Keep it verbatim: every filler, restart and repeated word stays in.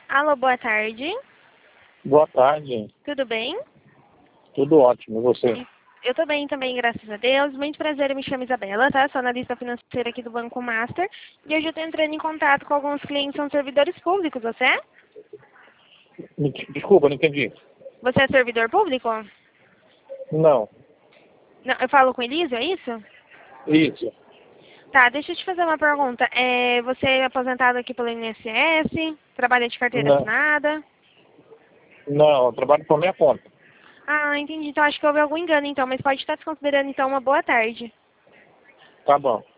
Alô, boa tarde. Boa tarde. Tudo bem? Tudo ótimo. E você? Eu tô bem também, graças a Deus. Muito prazer, eu me chamo Isabela, tá? Sou analista financeira aqui do Banco Master. E hoje eu tô entrando em contato com alguns clientes que são servidores públicos, você é? Me- Desculpa, não entendi. Você é servidor público? Não. Não, eu falo com Elísio, é isso? Isso. Tá, deixa eu te fazer uma pergunta. É, você é aposentado aqui pelo I N S S? Trabalha de carteira Não. assinada? Não, eu trabalho por minha conta. Ah, entendi. Então acho que houve algum engano então, mas pode estar desconsiderando então uma boa tarde. Tá bom.